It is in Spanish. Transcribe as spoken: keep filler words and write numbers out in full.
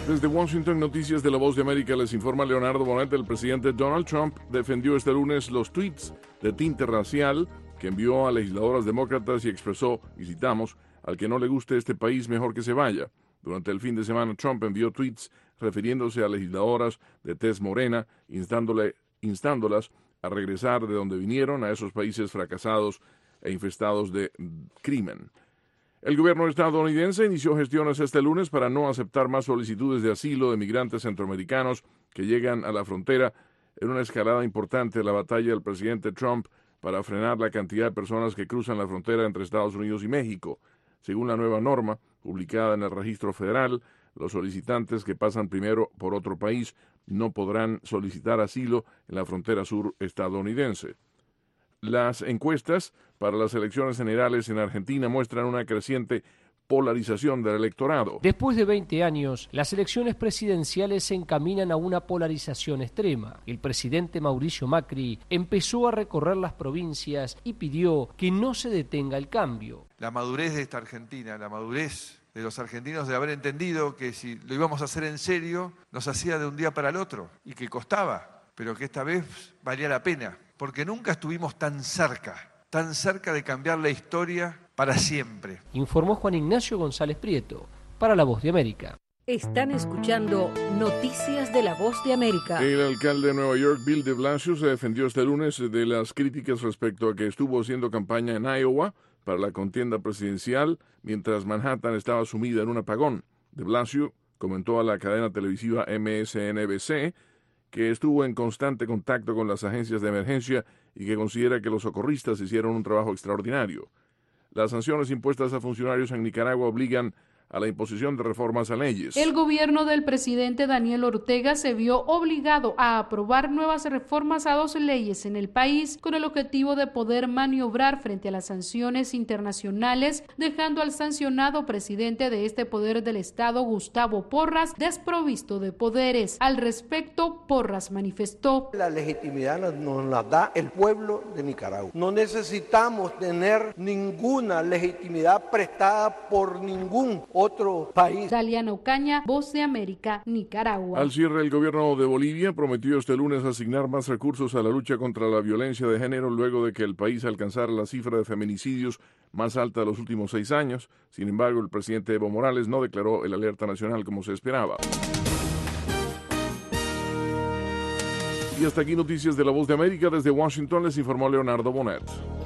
Desde Washington, Noticias de la Voz de América, les informa Leonardo Bonet. El presidente Donald Trump defendió este lunes los tweets de tinte racial que envió a legisladoras demócratas y expresó, y citamos, al que no le guste este país, mejor que se vaya. Durante el fin de semana, Trump envió tweets refiriéndose a legisladoras de tez morena, instándole, instándolas a regresar de donde vinieron, a esos países fracasados e infestados de crimen. El gobierno estadounidense inició gestiones este lunes para no aceptar más solicitudes de asilo de migrantes centroamericanos que llegan a la frontera en una escalada importante de la batalla del presidente Trump para frenar la cantidad de personas que cruzan la frontera entre Estados Unidos y México. Según la nueva norma, publicada en el registro federal, los solicitantes que pasan primero por otro país no podrán solicitar asilo en la frontera sur estadounidense. Las encuestas para las elecciones generales en Argentina muestran una creciente polarización del electorado. Después de veinte años, las elecciones presidenciales se encaminan a una polarización extrema. El presidente Mauricio Macri empezó a recorrer las provincias y pidió que no se detenga el cambio. La madurez de esta Argentina, la madurez de los argentinos de haber entendido que si lo íbamos a hacer en serio, nos hacía de un día para el otro y que costaba, pero que esta vez valía la pena, porque nunca estuvimos tan cerca, tan cerca de cambiar la historia para siempre. Informó Juan Ignacio González Prieto, para La Voz de América. Están escuchando Noticias de La Voz de América. El alcalde de Nueva York, Bill de Blasio, se defendió este lunes de las críticas respecto a que estuvo haciendo campaña en Iowa para la contienda presidencial mientras Manhattan estaba sumida en un apagón. De Blasio comentó a la cadena televisiva M S N B C que estuvo en constante contacto con las agencias de emergencia y que considera que los socorristas hicieron un trabajo extraordinario. Las sanciones impuestas a funcionarios en Nicaragua obligan a la imposición de reformas a leyes. El gobierno del presidente Daniel Ortega se vio obligado a aprobar nuevas reformas a dos leyes en el país con el objetivo de poder maniobrar frente a las sanciones internacionales, dejando al sancionado presidente de este poder del Estado, Gustavo Porras, desprovisto de poderes. Al respecto, Porras manifestó: la legitimidad nos, nos la da el pueblo de Nicaragua. No necesitamos tener ninguna legitimidad prestada por ningún otro país. Daliana Ocaña, Voz de América, Nicaragua. Al cierre, el gobierno de Bolivia prometió este lunes asignar más recursos a la lucha contra la violencia de género luego de que el país alcanzara la cifra de feminicidios más alta de los últimos seis años. Sin embargo, el presidente Evo Morales no declaró el alerta nacional como se esperaba. Y hasta aquí Noticias de la Voz de América. Desde Washington les informó Leonardo Bonet.